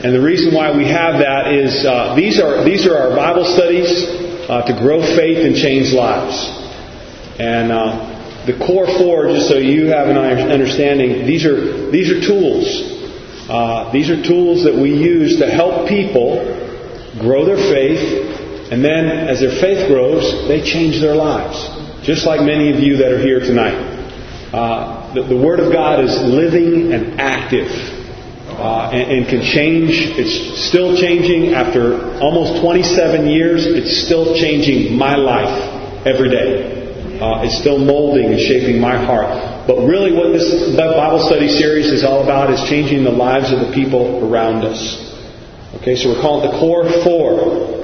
And the reason why we have that is these are our Bible studies to grow faith and change lives. And the core four, just so you have an understanding, these are tools. These are tools that we use to help people grow their faith, and then as their faith grows, they change their lives. Just like many of you that are here tonight. The Word of God is living and active. And can change. It's still changing after almost 27 years. It's still changing my life every day. It's still molding and shaping my heart. But really what this Bible study series is all about is changing the lives of the people around us. Okay, so we're calling it the Core Four.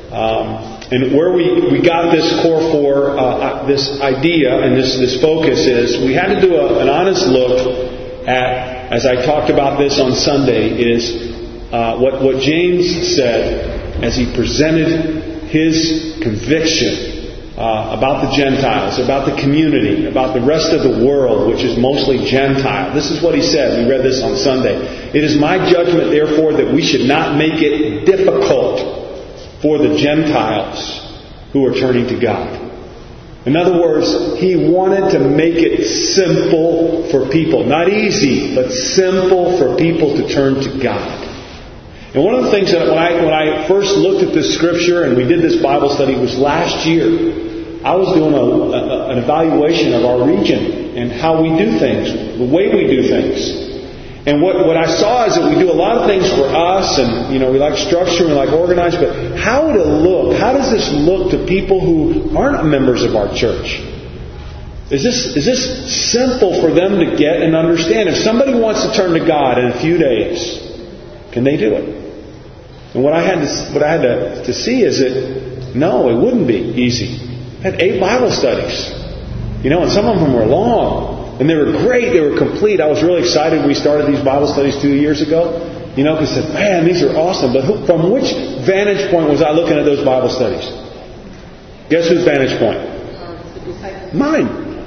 And where we got this Core Four, this idea and this focus is we had to do an honest look at, as I talked about this on Sunday, is what James said as he presented his conviction about the Gentiles, about the community, about the rest of the world, which is mostly Gentile. This is what he said. We read this on Sunday. It is my judgment, therefore, that we should not make it difficult for the Gentiles who are turning to God. In other words, he wanted to make it simple for people. Not easy, but simple for people to turn to God. And one of the things that when I first looked at this scripture and we did this Bible study was last year. I was doing an evaluation of our region and how we do things, the way we do things. And what I saw is that we do a lot of things for us, and we like structure and we like organize, but how would it look? How does this look to people who aren't members of our church? Is this simple for them to get and understand? If somebody wants to turn to God in a few days, can they do it? And what I had to see is that no, it wouldn't be easy. I had 8 Bible studies, and some of them were long. And they were great. They were complete. I was really excited when we started these Bible studies 2 years ago. Because I said, man, these are awesome. But from which vantage point was I looking at those Bible studies? Guess whose vantage point? Mine.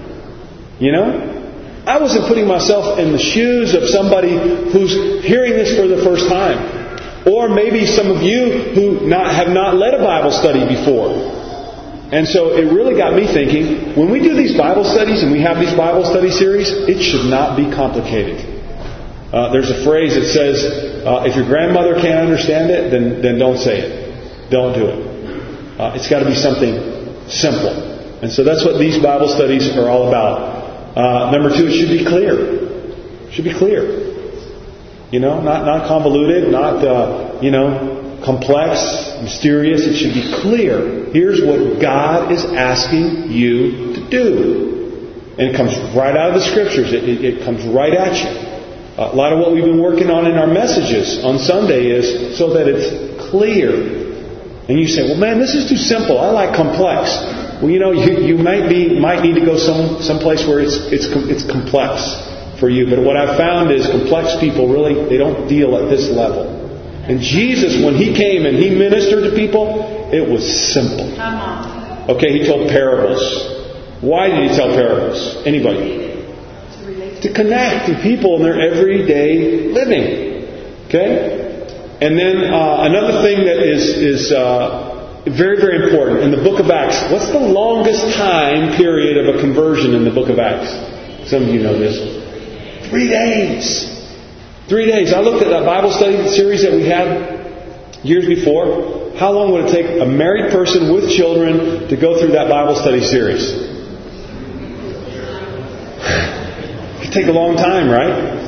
I wasn't putting myself in the shoes of somebody who's hearing this for the first time. Or maybe some of you who have not led a Bible study before. And so it really got me thinking, when we do these Bible studies and we have these Bible study series, it should not be complicated. There's a phrase that says, if your grandmother can't understand it, then don't say it. Don't do it. It's got to be something simple. And so that's what these Bible studies are all about. Number 2, it should be clear. It should be clear. Not convoluted, not, complex, mysterious. It should be clear. Here's what God is asking you to do. And it comes right out of the Scriptures. It comes right at you. A lot of what we've been working on in our messages on Sunday is so that it's clear. And you say, well, man, this is too simple. I like complex. Well, you might need to go someplace where it's complex for you. But what I've found is complex people really, they don't deal at this level. And Jesus, when He came and He ministered to people, it was simple. Okay, He told parables. Why did He tell parables? Anybody? To connect to people in their everyday living. Okay? And then another thing that is very, very important. In the book of Acts, what's the longest time period of a conversion in the book of Acts? Some of you know this. 3 days. 3 days. I looked at that Bible study series that we had years before. How long would it take a married person with children to go through that Bible study series? It could take a long time, right?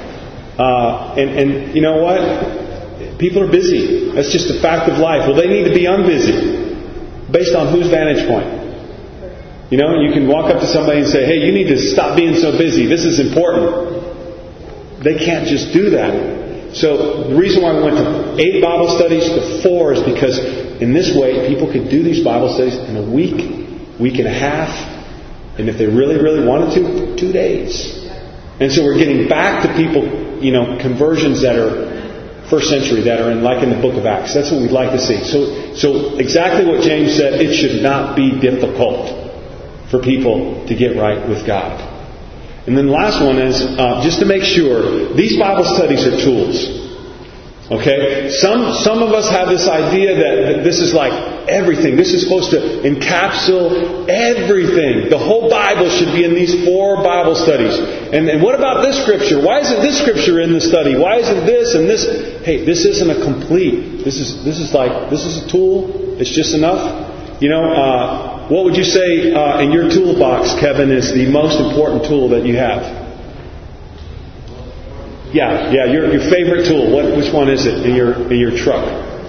And you know what? People are busy. That's just a fact of life. Well, they need to be unbusy. Based on whose vantage point? You can walk up to somebody and say, hey, you need to stop being so busy. This is important. They can't just do that. So the reason why we went to 8 Bible studies to 4 is because in this way people could do these Bible studies in a week and a half, and if they really, really wanted to, 2 days. And so we're getting back to people, conversions that are first century, that are in the book of Acts. That's what we'd like to see. So exactly what James said, it should not be difficult for people to get right with God. And then the last one is, just to make sure, these Bible studies are tools. Okay? Some of us have this idea that this is like everything. This is supposed to encapsulate everything. The whole Bible should be in these 4 Bible studies. And what about this scripture? Why isn't this scripture in the study? Why isn't this and this? Hey, this isn't a complete. This is a tool. It's just enough. You know, what would you say in your toolbox, Kevin, is the most important tool that you have? Yeah, your favorite tool. Which one is it in your truck?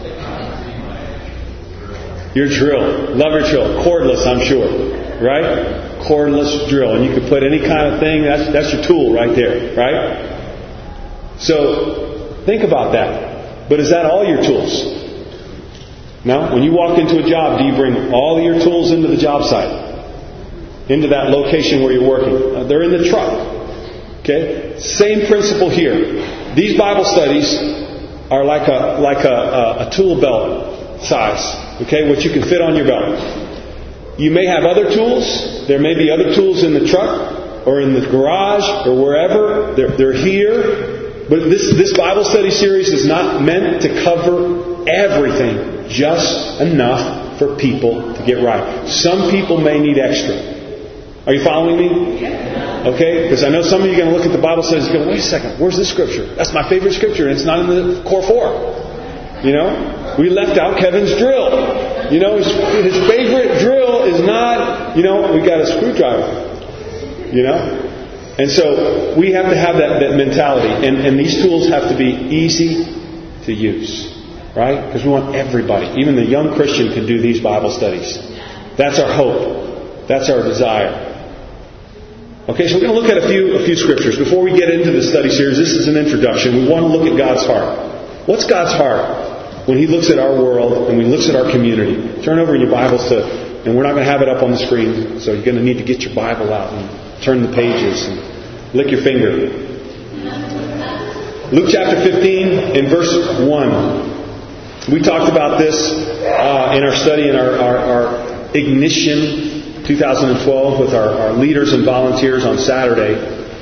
Your drill. Love your drill. Cordless, I'm sure. Right? Cordless drill. And you can put any kind of thing. That's your tool right there. Right? So, think about that. But is that all your tools? No? When you walk into a job, do you bring all of your tools into the job site? Into that location where you're working? They're in the truck. Okay? Same principle here. These Bible studies are like a tool belt size. Okay? What you can fit on your belt. You may have other tools. There may be other tools in the truck or in the garage or wherever. They're here. But this Bible study series is not meant to cover everything. Just enough for people to get right. Some people may need extra. Are you following me? Okay? Because I know some of you are going to look at the Bible studies and go, wait a second, where's this scripture? That's my favorite scripture, and it's not in the core 4. You know? We left out Kevin's drill. You know, his favorite drill is not, we got a screwdriver. You know? And so we have to have that mentality. And these tools have to be easy to use. Right? Because we want everybody, even the young Christian, can do these Bible studies. That's our hope. That's our desire. Okay, so we're going to look at a few scriptures. Before we get into the study series, this is an introduction. We want to look at God's heart. What's God's heart when He looks at our world and He looks at our community? Turn over in your Bibles and we're not going to have it up on the screen, so you're going to need to get your Bible out and turn the pages and lick your finger. Luke chapter 15 and verse 1. We talked about this in our study in our Ignition 2012 with our leaders and volunteers on Saturday.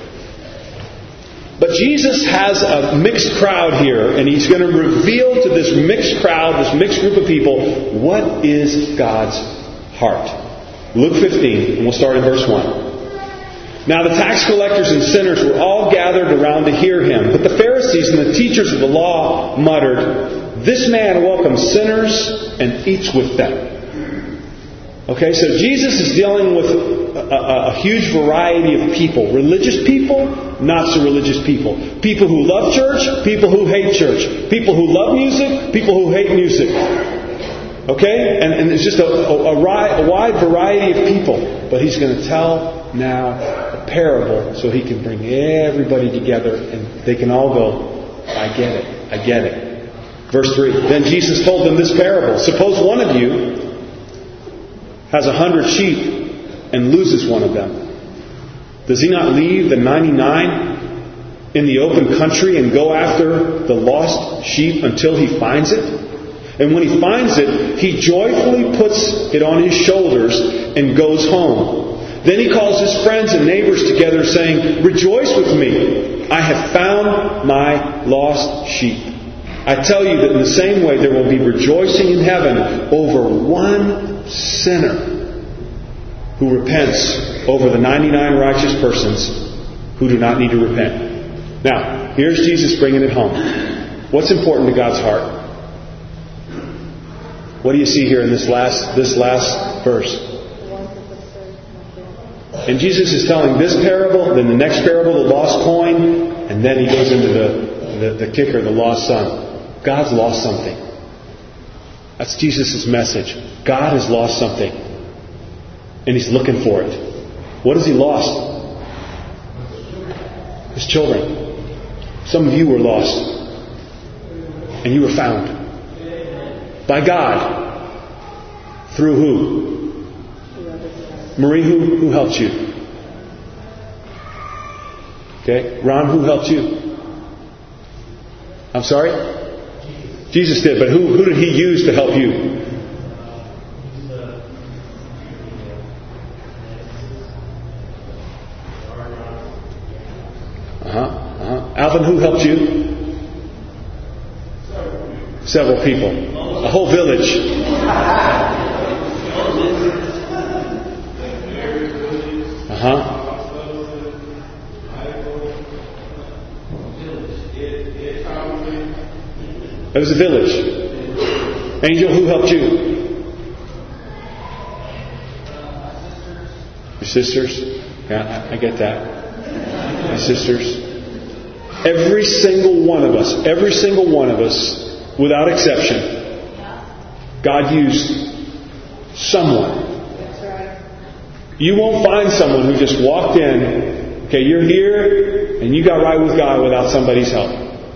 But Jesus has a mixed crowd here, and He's going to reveal to this mixed crowd, this mixed group of people, what is God's heart. Luke 15, and we'll start in verse 1. Now the tax collectors and sinners were all gathered around to hear Him, but the Pharisees and the teachers of the law muttered, "This man welcomes sinners and eats with them." Okay, so Jesus is dealing with a huge variety of people. Religious people, not so religious people. People who love church, people who hate church. People who love music, people who hate music. Okay? And it's just a wide variety of people. But He's going to tell now a parable so He can bring everybody together and they can all go, I get it, I get it. Verse 3, then Jesus told them this parable. Suppose one of you has 100 sheep and loses one of them. Does he not leave the 99 in the open country and go after the lost sheep until he finds it? And when he finds it, he joyfully puts it on his shoulders and goes home. Then he calls his friends and neighbors together, saying, "Rejoice with me, I have found my lost sheep." I tell you that in the same way there will be rejoicing in heaven over one sinner who repents over the 99 righteous persons who do not need to repent. Now, here's Jesus bringing it home. What's important to God's heart? What do you see here in this last verse? And Jesus is telling this parable, then the next parable, the lost coin, and then He goes into the kicker, the lost son. God's lost something. That's Jesus' message. God has lost something. And He's looking for it. What has He lost? His children. Some of you were lost. And you were found. By God. Through who? Marie, who helped you? Okay. Ron, who helped you? I'm sorry? Jesus did, but who did He use to help you? Alvin, who helped you? Several people. A whole village. It was a village. Angel, who helped you? Your sisters? Yeah, I get that. My sisters. Every single one of us, without exception, God used someone. You won't find someone who just walked in, okay, you're here, and you got right with God without somebody's help.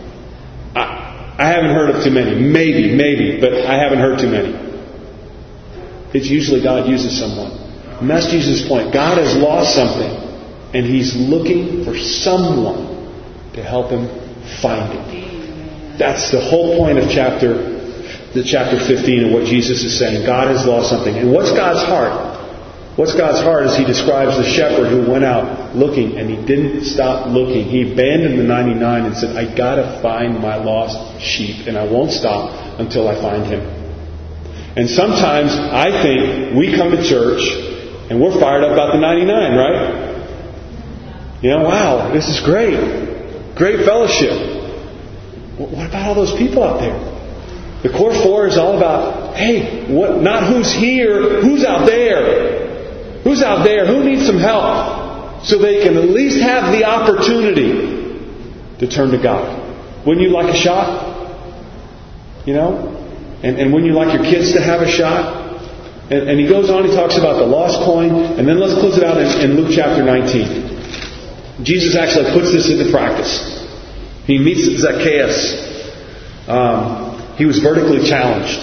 I haven't heard of too many. Maybe, but I haven't heard too many. It's usually God uses someone. And that's Jesus' point. God has lost something, and He's looking for someone to help Him find it. That's the whole point of chapter 15 of what Jesus is saying. God has lost something. And what's God's heart? What's God's heart is He describes the shepherd who went out looking, and he didn't stop looking. He abandoned the 99 and said, I got to find my lost sheep, and I won't stop until I find him. And sometimes I think we come to church and we're fired up about the 99, right? You know, wow, this is great. Great fellowship. What about all those people out there? The core 4 is all about, hey, not who's here, who's out there? Who's out there? Who needs some help? So they can at least have the opportunity to turn to God. Wouldn't you like a shot? You know? And wouldn't you like your kids to have a shot? And he goes on, he talks about the lost coin. And then let's close it out in Luke chapter 19. Jesus actually puts this into practice. He meets Zacchaeus. He was vertically challenged.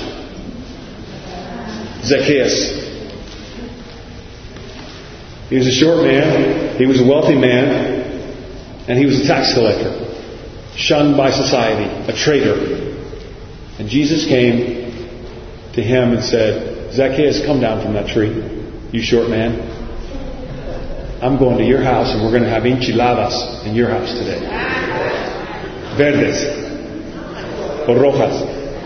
Zacchaeus. He was a short man. He was a wealthy man. And he was a tax collector. Shunned by society. A traitor. And Jesus came to him and said, Zacchaeus, come down from that tree. You short man. I'm going to your house and we're going to have enchiladas in your house today. Verdes. Or rojas.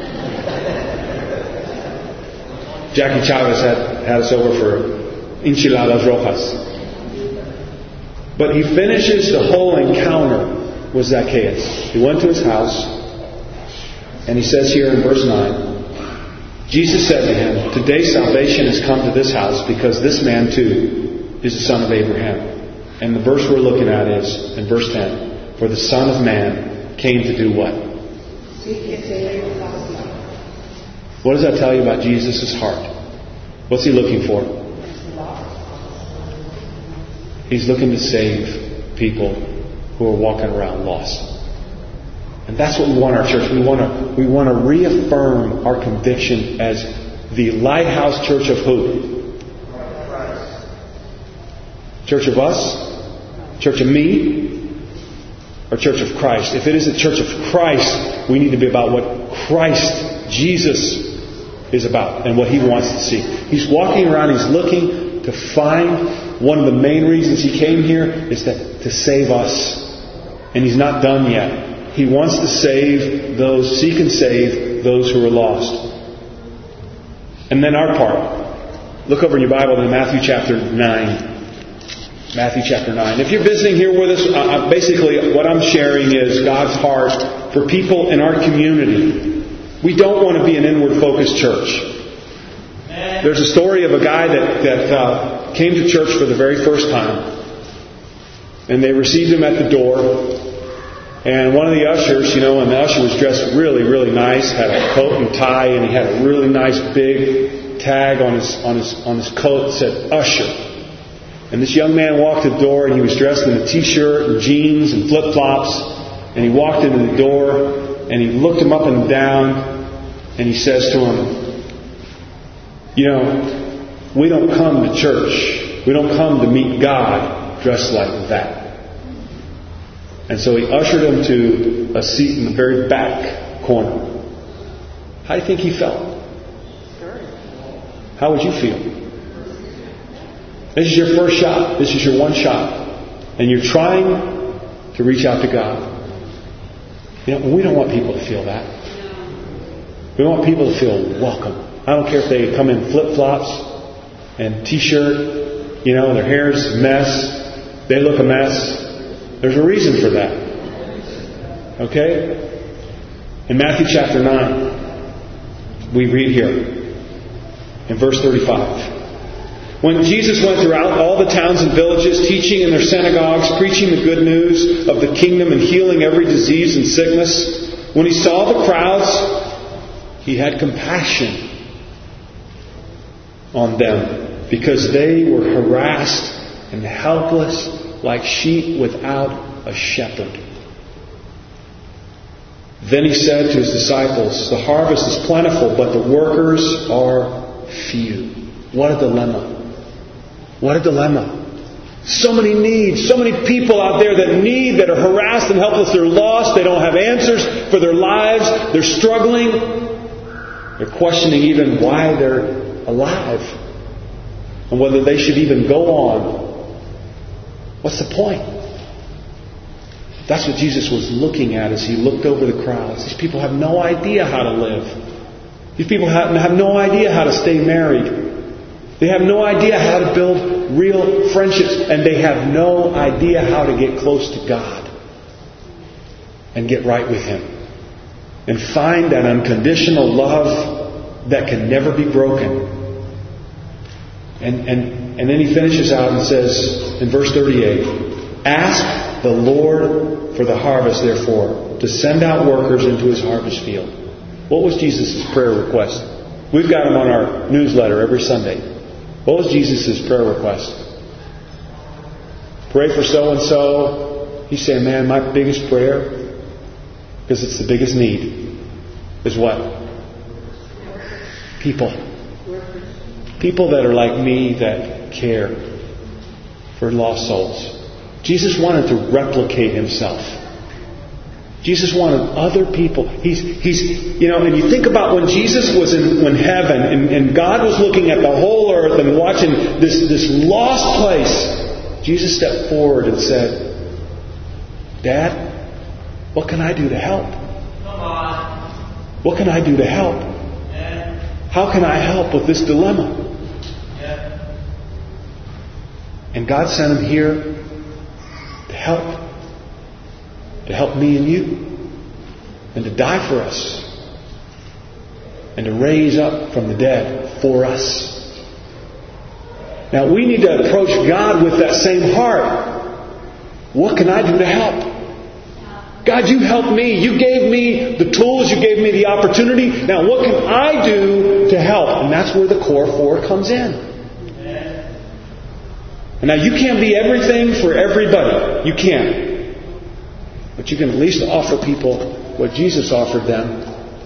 Jackie Chavez had us over for enchiladas rojas. But he finishes the whole encounter with Zacchaeus. He went to his house, and he says here in verse 9, Jesus said to him, today salvation has come to this house because this man too is the son of Abraham. And the verse we're looking at is in verse 10, for the Son of Man came to do what? What does that tell you about Jesus' heart? What's He looking for? He's looking to save people who are walking around lost. And that's what we want our church. We want to reaffirm our conviction as the lighthouse church of who? Church of us? Church of me? Or church of Christ? If it is a church of Christ, we need to be about what Christ, Jesus, is about and what He wants to see. He's walking around, He's looking to find. One of the main reasons He came here is to save us. And He's not done yet. He wants to save those, seek and save those who are lost. And then our part. Look over in your Bible to Matthew chapter 9. Matthew chapter 9. If you're visiting here with us, basically what I'm sharing is God's heart for people in our community. We don't want to be an inward-focused church. There's a story of a guy that came to church for the very first time. And they received him at the door. And one of the ushers, and the usher was dressed really, really nice, had a coat and tie, and he had a really nice big tag on his coat that said Usher. And this young man walked to the door, and he was dressed in a t-shirt and jeans and flip-flops. And he walked into the door, and he looked him up and down, and he says to him, we don't come to church. We don't come to meet God dressed like that. And so he ushered him to a seat in the very back corner. How do you think he felt? How would you feel? This is your first shot. This is your one shot. And you're trying to reach out to God. We don't want people to feel that. We want people to feel welcome. I don't care if they come in flip-flops and t-shirt, their hair's a mess, they look a mess. There's a reason for that. Okay? In Matthew chapter 9, we read here, in verse 35. When Jesus went throughout all the towns and villages, teaching in their synagogues, preaching the good news of the kingdom and healing every disease and sickness, when He saw the crowds, He had compassion on them, because they were harassed and helpless like sheep without a shepherd. Then He said to His disciples, the harvest is plentiful, but the workers are few. What a dilemma. What a dilemma. So many needs, so many people out there that are harassed and helpless. They're lost. They don't have answers for their lives. They're struggling. They're questioning even why they're alive and whether they should even go on. What's the point? That's what Jesus was looking at as He looked over the crowds. These people have no idea how to live. These people have no idea how to stay married. They have no idea how to build real friendships. And they have no idea how to get close to God and get right with Him and find that unconditional love that can never be broken. And then He finishes out and says in verse 38, ask the Lord for the harvest, therefore, to send out workers into His harvest field. What was Jesus' prayer request? We've got them on our newsletter every Sunday. What was Jesus' prayer request? Pray for so-and-so. He's saying, man, my biggest prayer, because it's the biggest need, is what? People. People that are like me that care for lost souls. Jesus wanted to replicate Himself. Jesus wanted other people. He's and you think about when Jesus was in heaven and God was looking at the whole earth and watching this lost place. Jesus stepped forward and said, Dad, what can I do to help? Come on. What can I do to help? Yeah. How can I help with this dilemma? Yeah. And God sent Him here to help. To help me and you. And to die for us. And to raise up from the dead for us. Now we need to approach God with that same heart. What can I do to help? God, You helped me. You gave me the tools. You gave me the opportunity. Now what can I do to help? And that's where the Core 4 comes in. And now you can't be everything for everybody. You can't. But you can at least offer people what Jesus offered them.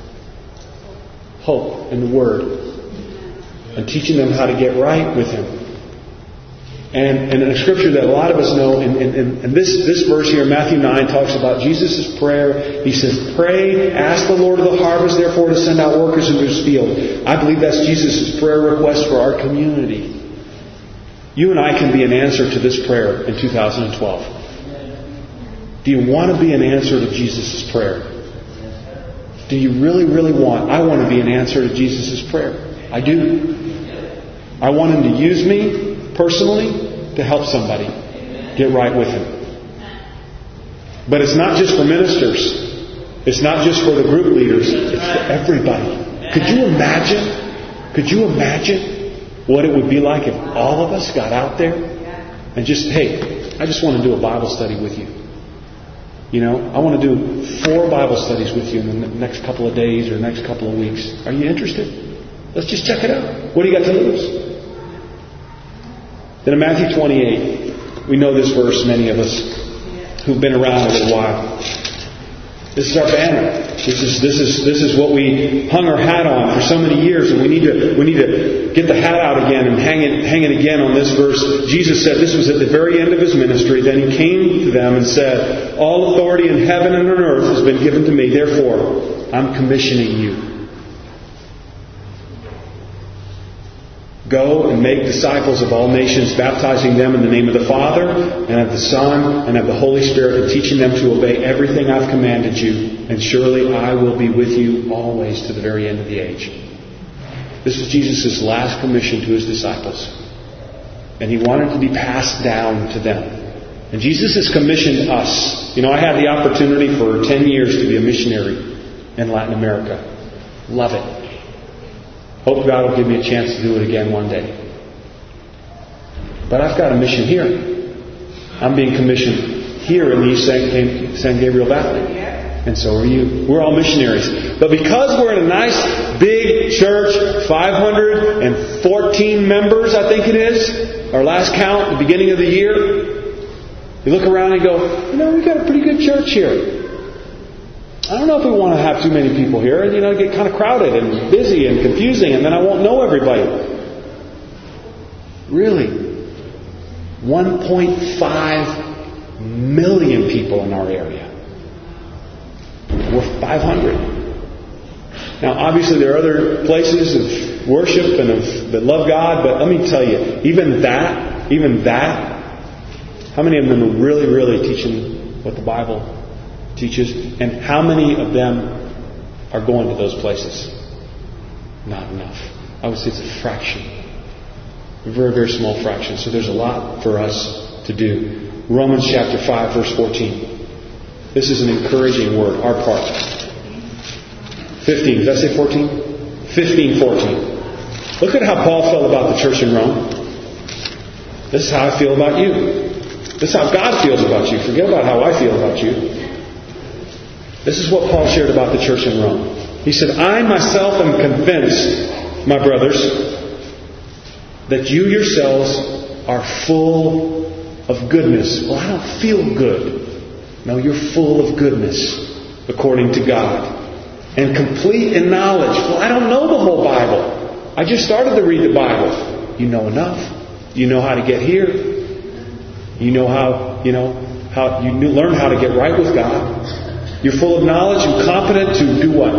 Hope in the Word. And teaching them how to get right with Him. And in a scripture that a lot of us know, and this verse here, Matthew 9, talks about Jesus' prayer. He says, pray, ask the Lord of the harvest, therefore, to send out workers into His field. I believe that's Jesus' prayer request for our community. You and I can be an answer to this prayer in 2012. Do you want to be an answer to Jesus' prayer? Do you really, really want? I want to be an answer to Jesus' prayer. I do. I want Him to use me personally to help somebody get right with Him. But it's not just for ministers. It's not just for the group leaders. It's for everybody. Could you imagine? Could you imagine what it would be like if all of us got out there and just, hey, I just want to do a Bible study with you. I want to do 4 Bible studies with you in the next couple of days or next couple of weeks. Are you interested? Let's just check it out. What do you got to lose? Then in Matthew 28, we know this verse, many of us who've been around a little while. This is our banner. This is what we hung our hat on for so many years, and we need to get the hat out again and hang it again on this verse. Jesus said this was at the very end of His ministry. Then He came to them and said, all authority in heaven and on earth has been given to me. Therefore, I'm commissioning you. Go and make disciples of all nations, baptizing them in the name of the Father, and of the Son, and of the Holy Spirit, and teaching them to obey everything I've commanded you. And surely I will be with you always to the very end of the age. This was Jesus' last commission to His disciples. And He wanted to be passed down to them. And Jesus has commissioned us. I had the opportunity for 10 years to be a missionary in Latin America. Love it. Hope God will give me a chance to do it again one day. But I've got a mission here. I'm being commissioned here in the East San Gabriel Valley. And so are you. We're all missionaries. But because we're in a nice, big church, 514 members, I think it is, our last count at the beginning of the year, you look around and go, we've got a pretty good church here. I don't know if we want to have too many people here. And, get kind of crowded and busy and confusing, and then I won't know everybody. Really? 1.5 million people in our area. We're 500. Now, obviously, there are other places of worship and that love God, but let me tell you, even that, how many of them are really, really teaching what the Bible teaches? And how many of them are going to those places? Not enough. I would say it's a fraction. A very, very small fraction. So there's a lot for us to do. Romans chapter 5, verse 14. This is an encouraging word, our part. 15. Did I say 14? 15:14. Look at how Paul felt about the church in Rome. This is how I feel about you. This is how God feels about you. Forget about how I feel about you. This is what Paul shared about the church in Rome. He said, I myself am convinced, my brothers, that you yourselves are full of goodness. Well, I don't feel good. No, you're full of goodness, according to God. And complete in knowledge. Well, I don't know the whole Bible. I just started to read the Bible. You know enough. You know how to get here. You know how you learn how to get right with God. You're full of knowledge and competent to do what?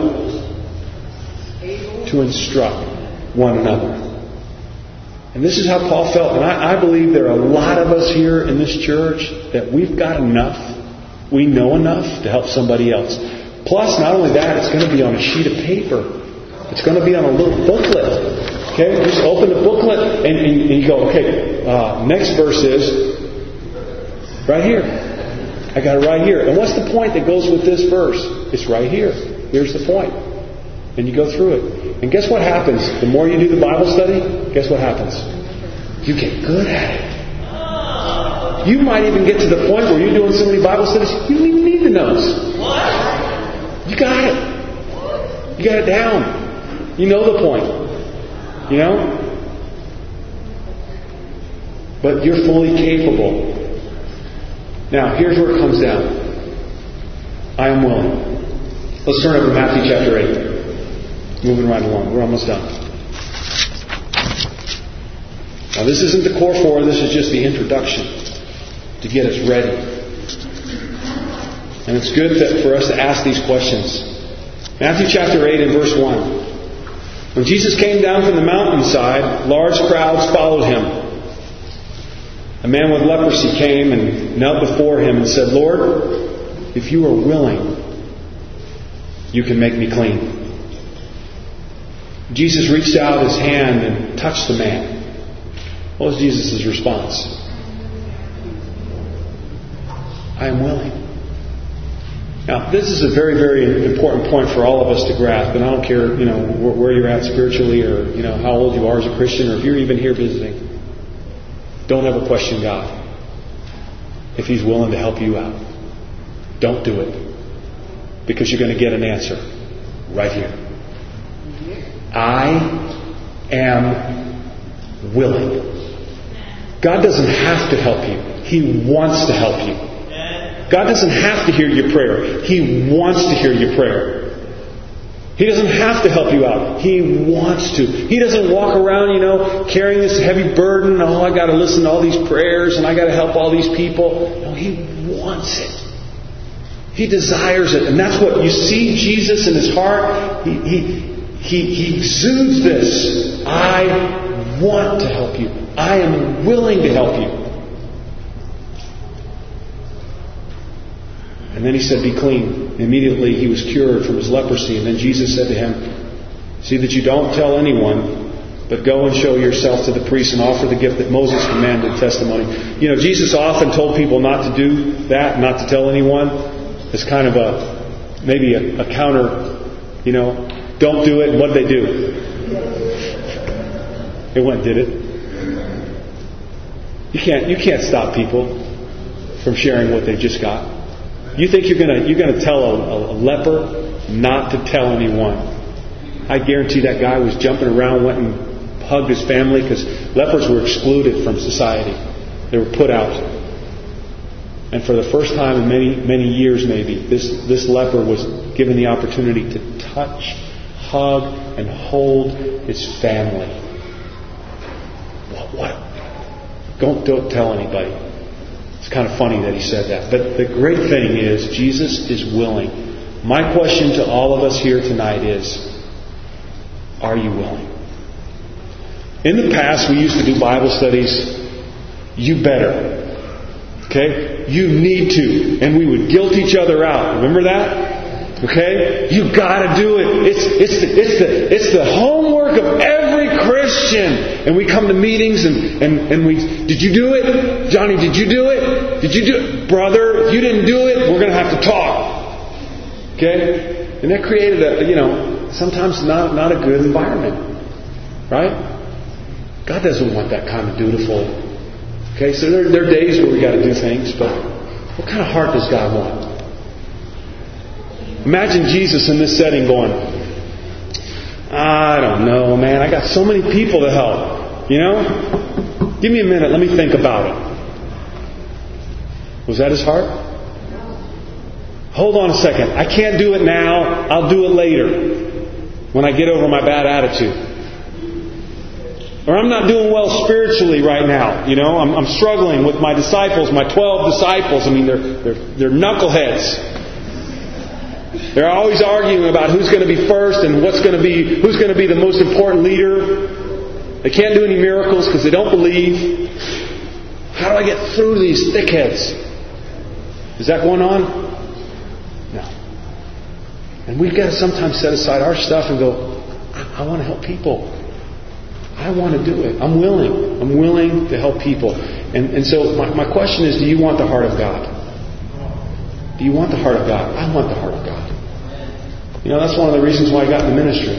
To instruct one another. And this is how Paul felt. And I believe there are a lot of us here in this church that we've got enough. We know enough to help somebody else. Plus, not only that, it's going to be on a sheet of paper. It's going to be on a little booklet. Okay? Just open the booklet and you go, okay, next verse is right here. I got it right here. And what's the point that goes with this verse? It's right here. Here's the point. And you go through it. And guess what happens? The more you do the Bible study, guess what happens? You get good at it. You might even get to the point where you're doing so many Bible studies, you don't even need the notes. You got it. You got it down. You know the point. But you're fully capable. Now, here's where it comes down. I am willing. Let's turn over to Matthew chapter 8. Moving right along. We're almost done. Now, this isn't the core four. This is just the introduction to get us ready. And it's good for us to ask these questions. Matthew chapter 8 and verse 1. When Jesus came down from the mountainside, large crowds followed Him. A man with leprosy came and knelt before Him and said, Lord, if you are willing, you can make me clean. Jesus reached out His hand and touched the man. What was Jesus' response? I am willing. Now, this is a very, very important point for all of us to grasp. And I don't care, where you're at spiritually or, how old you are as a Christian or if you're even here visiting. Don't ever question God if He's willing to help you out. Don't do it. Because you're going to get an answer right here. I am willing. God doesn't have to help you. He wants to help you. God doesn't have to hear your prayer. He wants to hear your prayer. He doesn't have to help you out. He wants to. He doesn't walk around, carrying this heavy burden. Oh, I got to listen to all these prayers and I got to help all these people. No, He wants it. He desires it. And that's what you see Jesus in His heart. He he exudes this. I want to help you. I am willing to help you. And then he said, be clean. Immediately he was cured from his leprosy. And then Jesus said to him, see that you don't tell anyone, but go and show yourself to the priest and offer the gift that Moses commanded, testimony. You know, Jesus often told people not to do that, not to tell anyone. It's kind of maybe a counter, you know, don't do it. And what did they do? They went and did it. You can't stop people from sharing what they just got. You think you're gonna tell a leper not to tell anyone? I guarantee that guy was jumping around, went and hugged his family, because lepers were excluded from society. They were put out. And for the first time in many years, maybe this leper was given the opportunity to touch, hug, and hold his family. What? Don't tell anybody. It's kind of funny that he said that. But the great thing is, Jesus is willing. My question to all of us here tonight is, are you willing? In the past, we used to do Bible studies. You better. Okay? You need to. And we would guilt each other out. Remember that? Okay? You gotta do it. It's the homework of every Christian. And we come to meetings and we, did you do it? Johnny, did you do it? Did you do it? Brother, if you didn't do it, we're going to have to talk. Okay? And that created sometimes not a good environment. Right? God doesn't want that kind of dutiful. Okay? So there are days where we got to do things, but what kind of heart does God want? Imagine Jesus in this setting going, I don't know, man. I got so many people to help. You know? Give me a minute. Let me think about it. Was that his heart? Hold on a second. I can't do it now. I'll do it later. When I get over my bad attitude. Or I'm not doing well spiritually right now. You know, I'm struggling with my disciples, my 12 disciples. I mean, they're knuckleheads. They're always arguing about who's going to be first and who's going to be the most important leader. They can't do any miracles because they don't believe. How do I get through these thickheads? Is that going on? No. And we've got to sometimes set aside our stuff and go, I want to help people. I want to do it. I'm willing. I'm willing to help people. And so my question is, do you want the heart of God? Do you want the heart of God? I want the heart of God. You know, that's one of the reasons why I got in the ministry.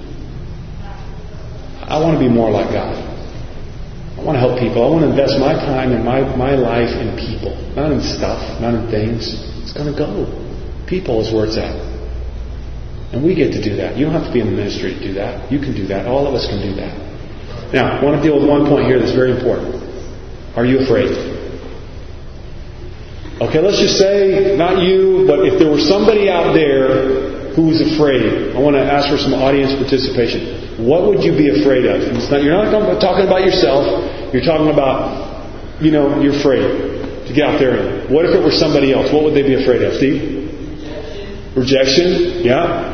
I want to be more like God. I want to help people. I want to invest my time and my life in people. Not in stuff, not in things. It's going to go. People is where it's at. And we get to do that. You don't have to be in the ministry to do that. You can do that. All of us can do that. Now, I want to deal with one point here that's very important. Are you afraid? Okay, let's just say, not you, but if there was somebody out there who was afraid, I want to ask for some audience participation. What would you be afraid of? You're not talking about yourself. You're talking about, you're afraid to get out there. What if it were somebody else? What would they be afraid of? Steve? Rejection? Yeah.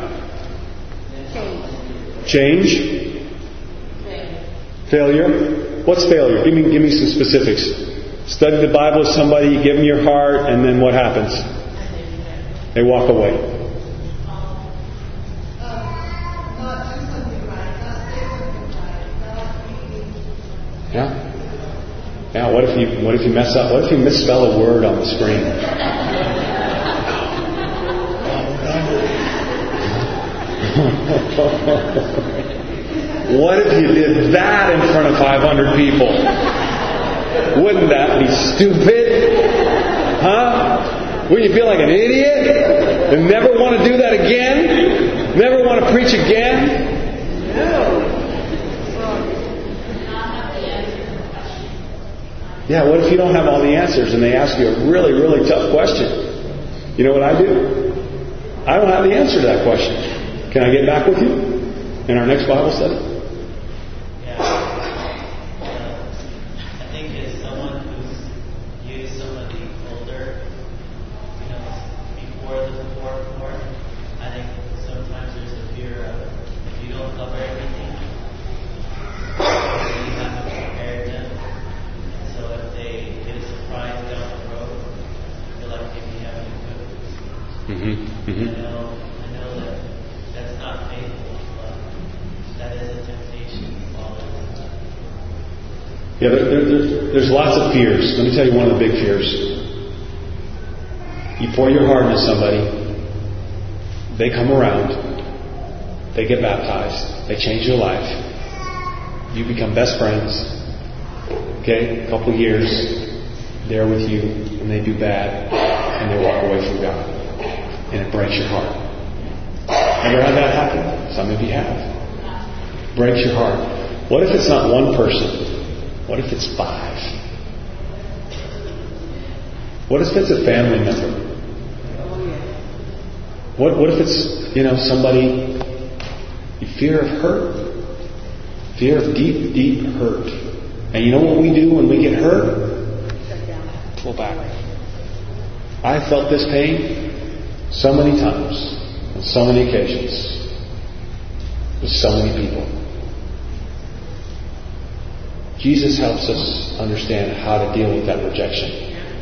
Change? Failure? What's failure? Give me some specifics. Study the Bible with somebody, give them your heart, and then what happens? They walk away. Yeah. What if you mess up? What if you misspell a word on the screen? What if you did that in front of 500 people? Wouldn't that be stupid? Huh? Wouldn't you feel like an idiot? And never want to do that again? Never want to preach again? Yeah, what if you don't have all the answers and they ask you a really, really tough question? You know what I do? I don't have the answer to that question. Can I get back with you in our next Bible study? Before the report, I think sometimes there's a fear of, if you don't Yeah, there's lots of fears. Let me tell you one of the big fears. You pour your heart into somebody, they come around, they get baptized, they change your life, you become best friends, okay, a couple of years, they're with you, and they do bad, and they walk away from God, and it breaks your heart. Ever had that happen? Some of you have. Breaks your heart. What if it's not one person? What if it's 5? What if it's a family member? What if it's, somebody, fear of hurt? Fear of deep, deep hurt. And you know what we do when we get hurt? Pull back. I felt this pain so many times, on so many occasions, with so many people. Jesus helps us understand how to deal with that rejection.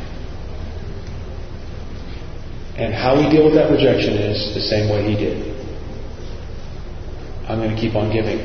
And how we deal with that rejection is the same way He did. I'm going to keep on giving.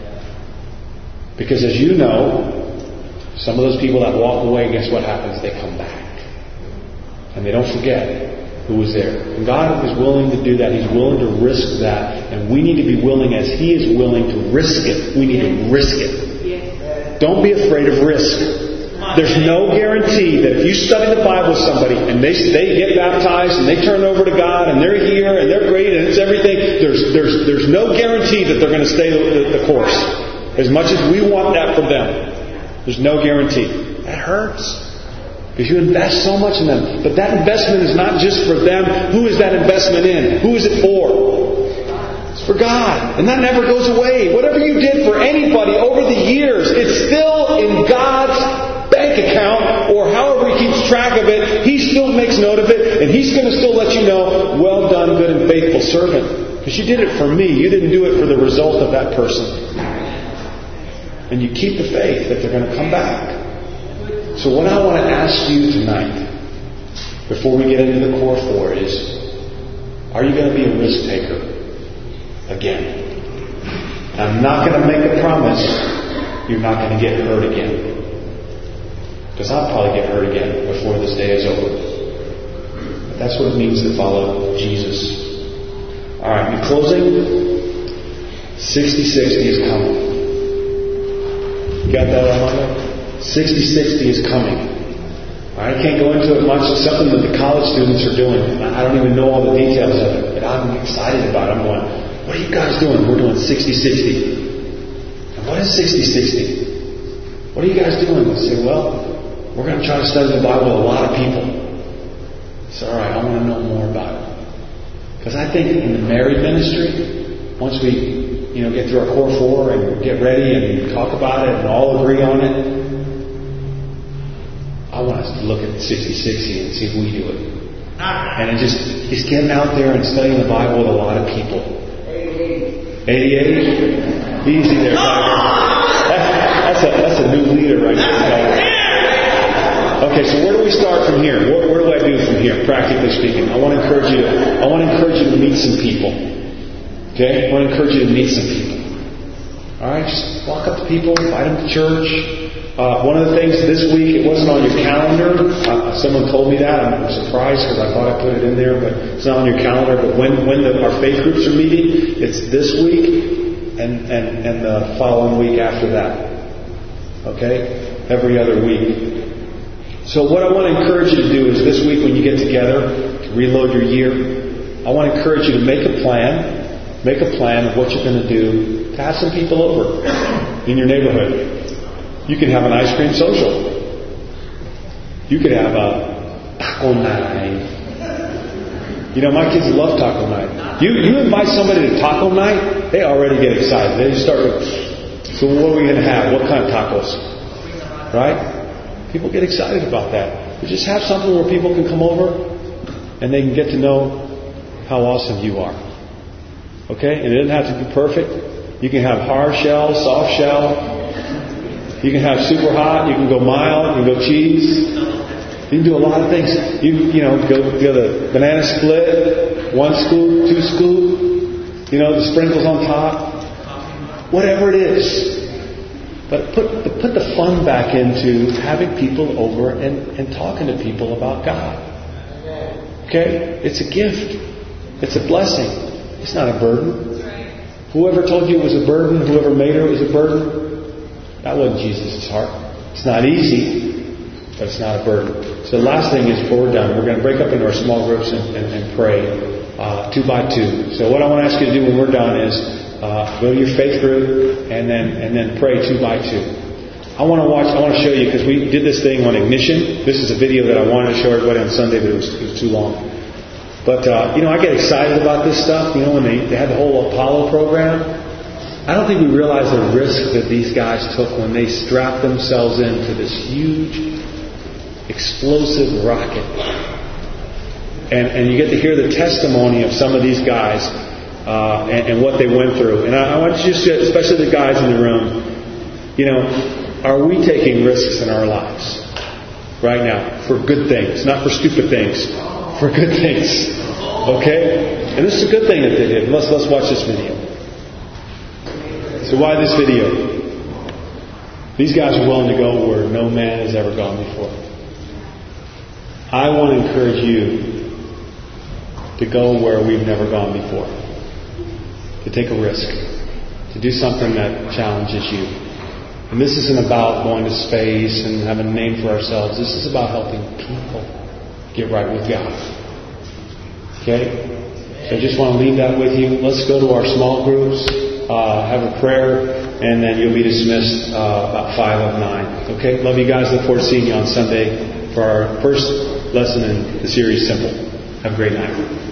Because as you know, some of those people that walk away, guess what happens? They come back. And they don't forget who was there. And God is willing to do that. He's willing to risk that. And we need to be willing as He is willing to risk it. We need to risk it. Don't be afraid of risk. There's no guarantee that if you study the Bible with somebody and they get baptized and they turn over to God and they're here and they're great and it's everything, there's no guarantee that they're going to stay the course. As much as we want that for them, there's no guarantee. That hurts. Because you invest so much in them. But that investment is not just for them. Who is that investment in? Who is it for? It's for God. And that never goes away. Whatever you did for anybody over the years, it's still in God's bank account, or however He keeps track of it. He still makes note of it, and He's going to still let you know, well done, good and faithful servant. Because you did it for me. You didn't do it for the result of that person. And you keep the faith that they're going to come back. So what I want to ask you tonight, before we get into the core 4, is, are you going to be a risk taker again? I'm not going to make a promise you're not going to get hurt again. Because I'll probably get hurt again before this day is over. But that's what it means to follow Jesus. Alright, in closing, 60-60 is coming. You got that, Armando? 60-60 is coming. I can't go into it much. It's something that the college students are doing. I don't even know all the details of it. But I'm excited about it. I'm going, what are you guys doing? We're doing 60-60. And what is 60-60? What are you guys doing? They say, well, we're going to try to study the Bible with a lot of people. It's alright, I want to know more about it. Because I think in the married ministry, once we get through our core 4 and get ready and talk about it and all agree on it, I want us to look at 60-60 and see if we do it. And then just getting out there and studying the Bible with a lot of people. 88? Easy there, that's a new leader right there. Okay, so where do we start from here? Where do I do from here, practically speaking? I want to encourage you to meet some people. Okay? I want to encourage you to meet some people. Alright, just walk up to people, invite them to church. One of the things this week, it wasn't on your calendar. Someone told me that. I'm surprised because I thought I put it in there, but it's not on your calendar. But when our faith groups are meeting, it's this week and the following week after that. Okay? Every other week. So what I want to encourage you to do is this week when you get together to reload your year, I want to encourage you to make a plan of what you're going to do to have some people over in your neighborhood. You can have an ice cream social. You could have a taco night. My kids love taco night. You invite somebody to taco night, they already get excited. They start with, so what are we going to have? What kind of tacos? Right? People get excited about that. You just have something where people can come over and they can get to know how awesome you are. Okay? And it doesn't have to be perfect. You can have hard shell, soft shell. You can have super hot. You can go mild. You can go cheese. You can do a lot of things. Go the banana split, 1 scoop, 2 scoop. The sprinkles on top. Whatever it is. But put the fun back into having people over and talking to people about God. Okay? It's a gift. It's a blessing. It's not a burden. Whoever told you it was a burden, whoever made it was a burden, that wasn't Jesus' heart. It's not easy, but it's not a burden. So the last thing is, before we're done, we're going to break up into our small groups and pray 2 by 2. So what I want to ask you to do when we're done is go to your faith group and then pray 2 by 2. I want to show you, because we did this thing on ignition. This is a video that I wanted to show everybody on Sunday, but it was too long. But, I get excited about this stuff. When they had the whole Apollo program, I don't think we realize the risk that these guys took when they strapped themselves into this huge, explosive rocket. And you get to hear the testimony of some of these guys and what they went through. And I want you to, especially the guys in the room, are we taking risks in our lives right now for good things, not for stupid things? For good things. Okay? And this is a good thing that they did. Let's watch this video. So why this video? These guys are willing to go where no man has ever gone before. I want to encourage you to go where we've never gone before. To take a risk. To do something that challenges you. And this isn't about going to space and having a name for ourselves. This is about helping people get right with God. Okay? So I just want to leave that with you. Let's go to our small groups, have a prayer, and then you'll be dismissed about 5 of 9. Okay? Love you guys. Look forward to seeing you on Sunday for our first lesson in the series, Simple. Have a great night.